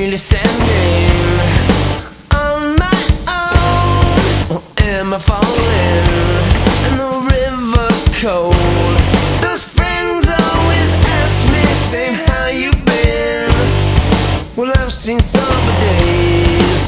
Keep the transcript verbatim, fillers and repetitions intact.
really standing on my own, or am I falling in the river cold? Those friends always ask me, say, how you been? Well, I've seen summer days